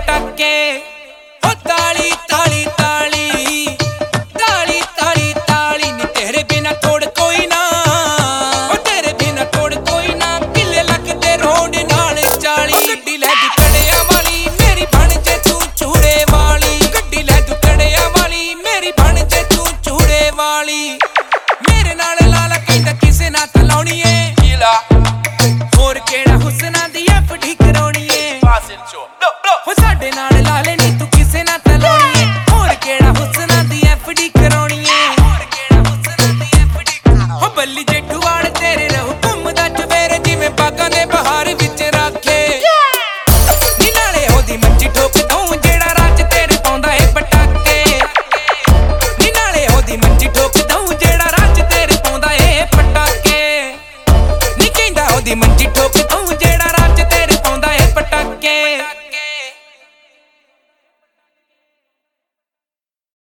ਪਟਾਕੇ ਓ ਤਾਲੀ ਤਾਲੀ ਤਾਲੀ ਤਾਲੀ ਤਾਲੀ ਤਾਲੀ ਨੀ ਤੇਰੇ ਬਿਨਾ ਤੋੜ ਕੋਈ ਨਾ ਓ ਤੇਰੇ ਬਿਨਾ ਤੋੜ ਕੋਈ ਨਾ ਕਿੱਲੇ ਲੱਗਦੇ ਰੋਡ ਨਾਲ 40 ਗੱਡੀ ਲੈ ਤੂੰ ਕੜਿਆਂ ਵਾਲੀ ਮੇਰੀ ਬਣ ਜੇ ਤੂੰ ਚੂੜੇ ਵਾਲੀ ਗੱਡੀ ਲੈ ਤੂੰ ਕੜਿਆਂ ਵਾਲੀ ਮੇਰੀ ਬਣ ਜੇ ਤੂੰ ਚੂੜੇ ਵਾਲੀ ਮੇਰੇ ਨਾਲ ਲਾਲ ਕਹਿੰਦਾ ਕਿਸੇ ਨਾਲ ਤਾਂ ਲਾਉਣੀ ਏ ਹੋਰ ਕਿਹੜਾ ਹੁਸਨਾ ਦੀ ਐਫਡੀ ਕਰਾਉਣੀ ਏ ਹੋ ਸਾਡੇ ਨਾਲ ਲਾਲੇ ਨੀ ਤੂੰ ਕਿਸੇ ਨਾਲ ਤਾਂ ਲਾਉਣੀ ਏ ਹੋਰ ਕਿਹੜਾ ਹੁਸਨਾ ਦੀ ਐਫਡੀ ਕਰਾਉਣੀ ਏ ਹੋਰ ਕਿਹੜਾ ਹੁਸਨਾ ਦੀ ਐਫਡੀ ਹੋ ਬੱਲੀ ਜੇਠੂ ਵਾਲ ਤੇਰੇ ਰਹੂ ਘੁੰਮਦਾ ਚਵੇਰੇ ਜਿਵੇਂ ਬਾਗਾਂ ਦੇ ਬਹਾਰ ਵਿੱਚ ਰੱਖੇ ਨੀ ਨਾਲੇ ਉਹਦੀ ਮੰਜੀ ਠੋਕ ਦਊਂ ਜਿਹੜਾ ਰਾਜ ਤੇਰੇ ਪਾਉਂਦਾ ਏ ਪਟਾਕੇ ਨੀ ਨਾਲੇ ਉਹਦੀ ਮੰਜੀ ਠੋਕ ਦਊਂ ਜਿਹੜਾ ਰਾਜ ਤੇਰੇ ਪਾਉਂਦਾ ਏ ਪਟਾਕੇ ਨੀ ਕਹਿੰਦਾ ਉਹਦੀ ਮੰਜੀ ਠੋਕ ਦਊਂ ਜਿਹੜਾ